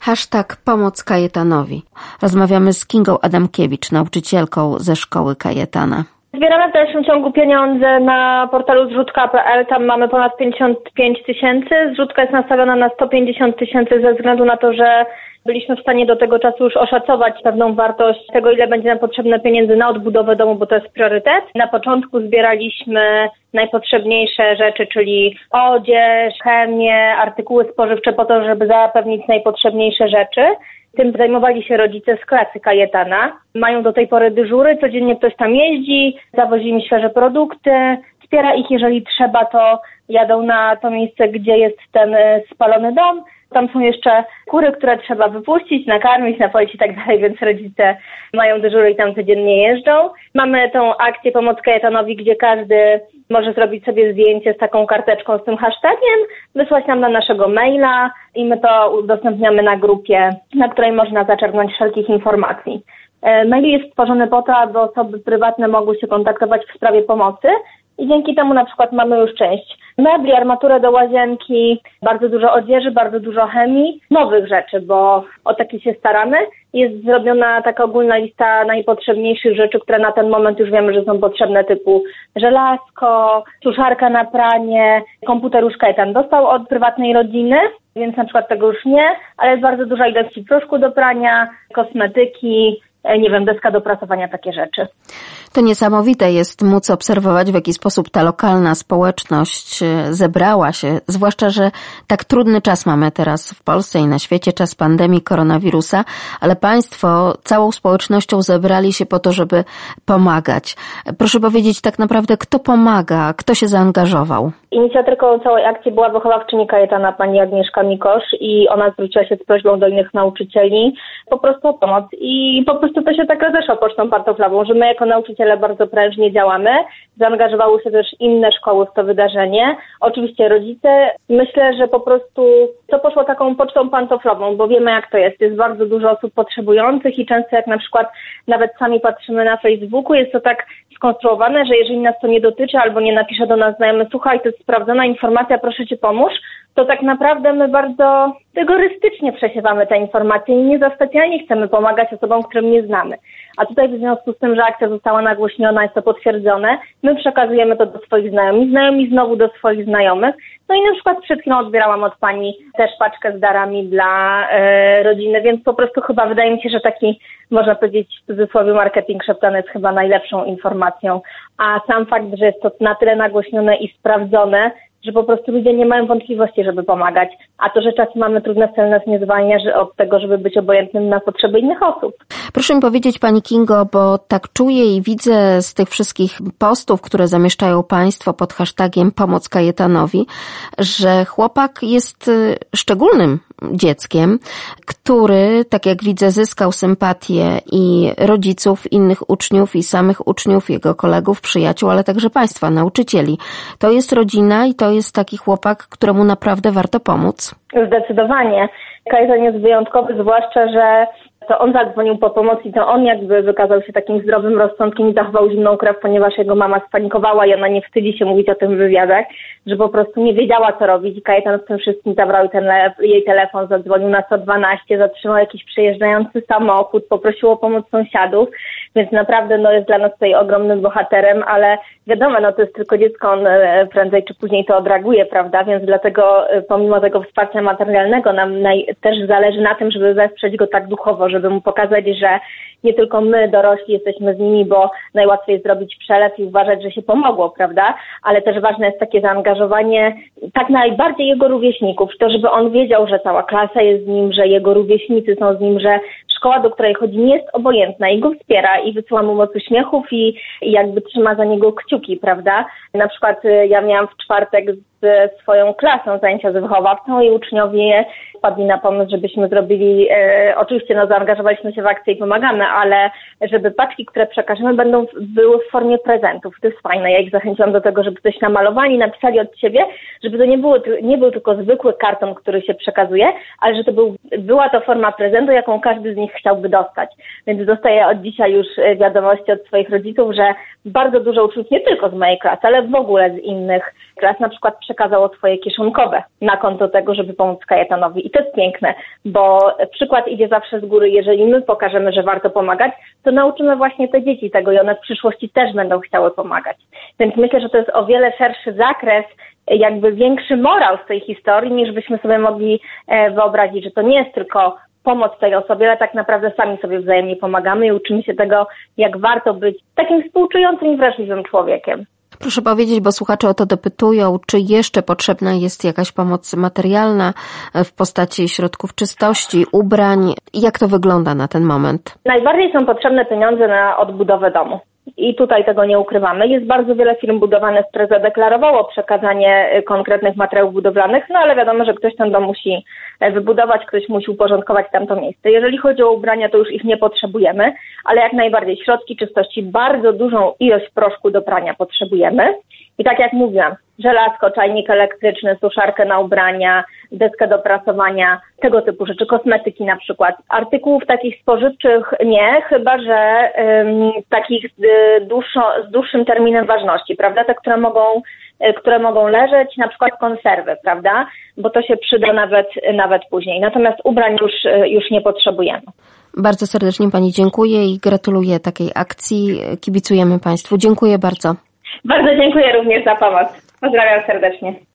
#Pomoc Kajetanowi. Rozmawiamy z Kingą Adamkiewicz, nauczycielką ze szkoły Kajetana. Zbieramy w dalszym ciągu pieniądze na portalu zrzutka.pl. Tam mamy ponad 55 000. Zrzutka jest nastawiona na 150 000 ze względu na to, że byliśmy w stanie do tego czasu już oszacować pewną wartość tego, ile będzie nam potrzebne pieniędzy na odbudowę domu, bo to jest priorytet. Na początku zbieraliśmy najpotrzebniejsze rzeczy, czyli odzież, chemię, artykuły spożywcze po to, żeby zapewnić najpotrzebniejsze rzeczy. Tym zajmowali się rodzice z klasy Kajetana. Mają do tej pory dyżury, codziennie ktoś tam jeździ, zawozi im świeże produkty, wspiera ich, jeżeli trzeba, to jadą na to miejsce, gdzie jest ten spalony dom. Tam są jeszcze kury, które trzeba wypuścić, nakarmić, napoić i tak dalej, więc rodzice mają dyżury i tam codziennie jeżdżą. Mamy tą akcję Pomoc Kajetanowi, gdzie każdy może zrobić sobie zdjęcie z taką karteczką z tym hashtagiem, wysłać nam na naszego maila i my to udostępniamy na grupie, na której można zaczerpnąć wszelkich informacji. Mail jest stworzony po to, aby osoby prywatne mogły się kontaktować w sprawie pomocy i dzięki temu na przykład mamy już część mebli, armaturę do łazienki, bardzo dużo odzieży, bardzo dużo chemii, nowych rzeczy, bo o takie się staramy. Jest zrobiona taka ogólna lista najpotrzebniejszych rzeczy, które na ten moment już wiemy, że są potrzebne, typu żelazko, suszarka na pranie, komputer już Kajetan dostał od prywatnej rodziny, więc na przykład tego już nie, ale jest bardzo duża ilość proszku do prania, kosmetyki, deska do prasowania, takie rzeczy. To niesamowite jest móc obserwować, w jaki sposób ta lokalna społeczność zebrała się, zwłaszcza, że tak trudny czas mamy teraz w Polsce i na świecie, czas pandemii koronawirusa, ale Państwo całą społecznością zebrali się po to, żeby pomagać. Proszę powiedzieć tak naprawdę, kto pomaga, kto się zaangażował? Inicjatorką całej akcji była wychowawczyni Kajetana, pani Agnieszka Mikosz, i ona zwróciła się z prośbą do innych nauczycieli po prostu o pomoc. I po prostu to się tak rozeszło pocztą pantoflową, że my jako nauczyciele bardzo prężnie działamy. Zaangażowały się też inne szkoły w to wydarzenie. Oczywiście rodzice. Myślę, że po prostu to poszło taką pocztą pantoflową, bo wiemy, jak to jest. Jest bardzo dużo osób potrzebujących i często jak na przykład nawet sami patrzymy na Facebooku, jest to tak skonstruowane, że jeżeli nas to nie dotyczy albo nie napisze do nas znajomy, słuchaj, to jest sprawdzona informacja, proszę cię pomóż, to tak naprawdę my bardzo rygorystycznie przesiewamy te informacje i nie za specjalnie chcemy pomagać osobom, którym nie znamy. A tutaj w związku z tym, że akcja została nagłośniona, jest to potwierdzone, my przekazujemy to do swoich znajomych, znajomi znowu do swoich znajomych. No i na przykład przed chwilą odbierałam od pani też paczkę z darami dla rodziny, więc po prostu chyba wydaje mi się, że taki, można powiedzieć w cudzysłowie, marketing szeptany jest chyba najlepszą informacją. A sam fakt, że jest to na tyle nagłośnione i sprawdzone, że po prostu ludzie nie mają wątpliwości, żeby pomagać. A to, że czasem mamy trudne cele, nas nie zwalnia od tego, żeby być obojętnym na potrzeby innych osób. Proszę mi powiedzieć, pani Kingo, bo tak czuję i widzę z tych wszystkich postów, które zamieszczają Państwo pod hashtagiem Pomoc Kajetanowi, że chłopak jest szczególnym dzieckiem, który, tak jak widzę, zyskał sympatię i rodziców, innych uczniów i samych uczniów, jego kolegów, przyjaciół, ale także Państwa, nauczycieli. To jest rodzina i to jest taki chłopak, któremu naprawdę warto pomóc. Zdecydowanie. Kajetan jest wyjątkowy, zwłaszcza, że to on zadzwonił po pomoc i to on jakby wykazał się takim zdrowym rozsądkiem i zachował zimną krew, ponieważ jego mama spanikowała i ona nie wstydzi się mówić o tym w wywiadach, że po prostu nie wiedziała, co robić i Kajetan z tym wszystkim zabrał jej telefon, zadzwonił na 112, zatrzymał jakiś przejeżdżający samochód, poprosił o pomoc sąsiadów, więc naprawdę jest dla nas tutaj ogromnym bohaterem, ale wiadomo, to jest tylko dziecko, on prędzej czy później to odreaguje, prawda, więc dlatego pomimo tego wsparcia materialnego nam też zależy na tym, żeby wesprzeć go tak duchowo, żeby mu pokazać, że nie tylko my, dorośli, jesteśmy z nimi, bo najłatwiej jest zrobić przelew i uważać, że się pomogło, prawda? Ale też ważne jest takie zaangażowanie tak najbardziej jego rówieśników, to żeby on wiedział, że cała klasa jest z nim, że jego rówieśnicy są z nim, że szkoła, do której chodzi, nie jest obojętna i go wspiera i wysyła mu moc uśmiechów i jakby trzyma za niego kciuki, prawda? Na przykład ja miałam w czwartek z swoją klasą zajęcia z wychowawcą i uczniowie wpadli na pomysł, żebyśmy zrobili, oczywiście zaangażowaliśmy się w akcję i pomagamy, ale żeby paczki, które przekażemy, były w formie prezentów. To jest fajne. Ja ich zachęciłam do tego, żeby coś namalowali, napisali od siebie, żeby to nie był tylko zwykły karton, który się przekazuje, ale że to była to forma prezentu, jaką każdy z nich chciałby dostać. Więc dostaję od dzisiaj już wiadomości od swoich rodziców, że bardzo dużo uczniów, nie tylko z mojej klasy, ale w ogóle z innych klas, na przykład przekazało swoje kieszonkowe na konto tego, żeby pomóc Kajetanowi. I to jest piękne, bo przykład idzie zawsze z góry. Jeżeli my pokażemy, że warto pomagać, to nauczymy właśnie te dzieci tego i one w przyszłości też będą chciały pomagać. Więc myślę, że to jest o wiele szerszy zakres, jakby większy morał z tej historii, niż byśmy sobie mogli wyobrazić, że to nie jest tylko pomoc tej osobie, ale tak naprawdę sami sobie wzajemnie pomagamy i uczymy się tego, jak warto być takim współczującym i wrażliwym człowiekiem. Proszę powiedzieć, bo słuchacze o to dopytują, czy jeszcze potrzebna jest jakaś pomoc materialna w postaci środków czystości, ubrań? Jak to wygląda na ten moment? Najbardziej są potrzebne pieniądze na odbudowę domu. I tutaj tego nie ukrywamy. Jest bardzo wiele firm budowlanych, które zadeklarowało przekazanie konkretnych materiałów budowlanych, no ale wiadomo, że ktoś ten dom musi wybudować, ktoś musi uporządkować tamto miejsce. Jeżeli chodzi o ubrania, to już ich nie potrzebujemy, ale jak najbardziej środki czystości, bardzo dużą ilość proszku do prania potrzebujemy. I tak jak mówiłam, żelazko, czajnik elektryczny, suszarkę na ubrania, deskę do prasowania, tego typu rzeczy, kosmetyki na przykład. Artykułów takich spożywczych nie, chyba że takich z dłuższym terminem ważności, prawda? Te, które mogą leżeć, na przykład konserwy, prawda? Bo to się przyda nawet później. Natomiast ubrań już nie potrzebujemy. Bardzo serdecznie Pani dziękuję i gratuluję takiej akcji. Kibicujemy Państwu. Dziękuję bardzo. Bardzo dziękuję również za pomoc. Pozdrawiam serdecznie.